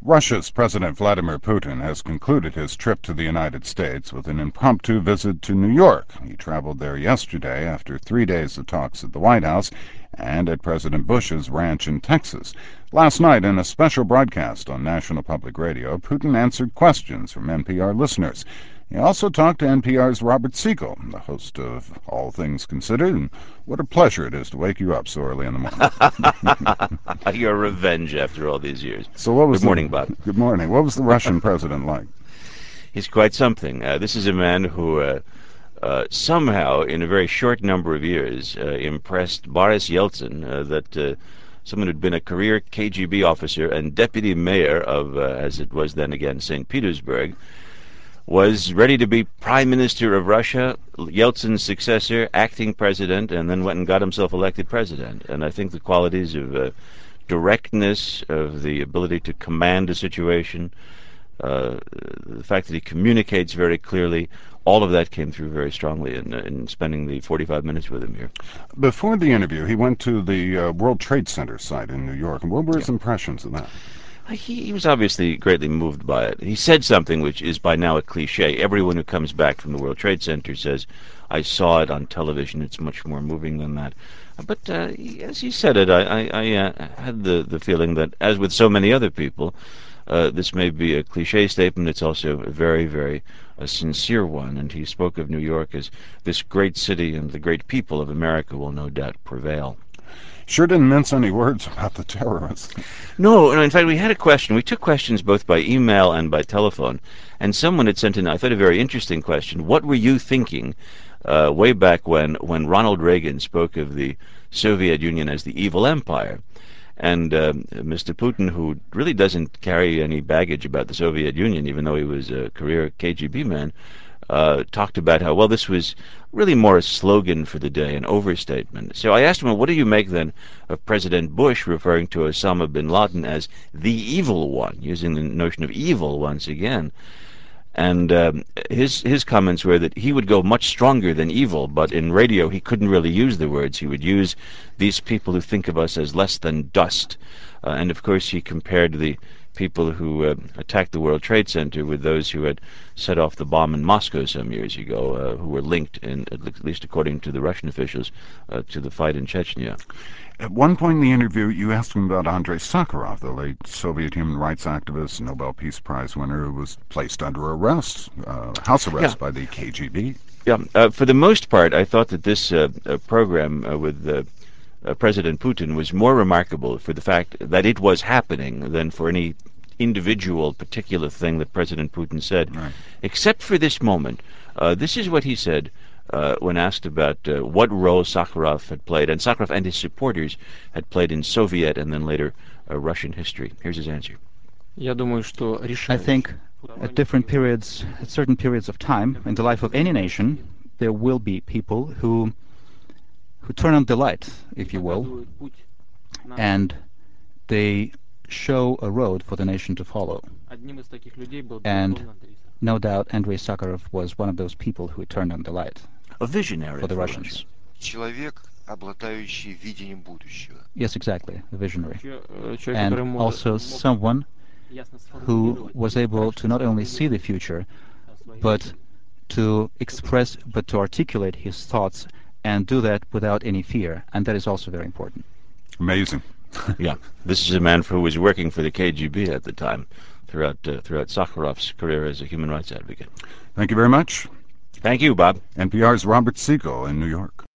Russia's President Vladimir Putin has concluded his trip to the United States with an impromptu visit to New York. He traveled there yesterday after 3 days of talks at the White House and at President Bush's ranch in Texas. Last night, in a special broadcast on National Public Radio, Putin answered questions from NPR listeners. He also talked to NPR's Robert Siegel, the host of All Things Considered, and what a pleasure it is to wake you up so early in the morning. Your revenge after all these years. So what was Good morning, Bob. Good morning. What was the Russian president like? He's quite something. This is a man who somehow, in a very short number of years, impressed Boris Yeltsin, that someone who'd been a career KGB officer and deputy mayor of, as it was then again, St. Petersburg, was ready to be Prime Minister of Russia, Yeltsin's successor, acting president, and then went and got himself elected president. And I think the qualities of directness, of the ability to command a situation, the fact that he communicates very clearly, all of that came through very strongly in spending the 45 minutes with him here. Before the interview, he went to the World Trade Center site in New York. And what were his impressions of that? He was obviously greatly moved by it. He said something which is by now a cliche. Everyone who comes back from the World Trade Center says, I saw it on television, it's much more moving than that. But as he said it, I had the feeling that, as with so many other people, this may be a cliche statement, it's also a very, very sincere one. And he spoke of New York as this great city, and the great people of America will no doubt prevail. Sure didn't mince any words about the terrorists. No, in fact, we had a question. We took questions both by email and by telephone, and someone had sent in, I thought, a very interesting question. What were you thinking way back when Ronald Reagan spoke of the Soviet Union as the evil empire? And Mr. Putin, who really doesn't carry any baggage about the Soviet Union, even though he was a career KGB man, talked about how, well, this was really more a slogan for the day, an overstatement. So I asked him, well, what do you make then of President Bush referring to Osama bin Laden as the evil one, using the notion of evil once again? And his comments were that he would go much stronger than evil, but in radio he couldn't really use the words. He would use these people who think of us as less than dust. And of course he compared the people who attacked the World Trade Center with those who had set off the bomb in Moscow some years ago, who were linked, at least according to the Russian officials, to the fight in Chechnya. At one point in the interview, you asked him about Andrei Sakharov, the late Soviet human rights activist, Nobel Peace Prize winner, who was placed under arrest, house arrest, by the KGB. Yeah, for the most part, I thought that this program with President Putin was more remarkable for the fact that it was happening than for any individual particular thing that President Putin said. Right. Except for this moment. This is what he said when asked about what role Sakharov had played, and Sakharov and his supporters had played in Soviet and then later Russian history. Here's his answer. I think at different periods, at certain periods of time in the life of any nation, there will be people who turn on the light, if you will, and they show a road for the nation to follow. And no doubt Andrei Sakharov was one of those people who turned on the light. A visionary for the Russians. Yes, exactly, a visionary. And also someone who was able to not only see the future, but to express, but to articulate his thoughts, and do that without any fear, and that is also very important. Amazing. Yeah, this is a man who was working for the KGB at the time, throughout Sakharov's career as a human rights advocate. Thank you very much. Thank you, Bob. NPR's Robert Siegel in New York.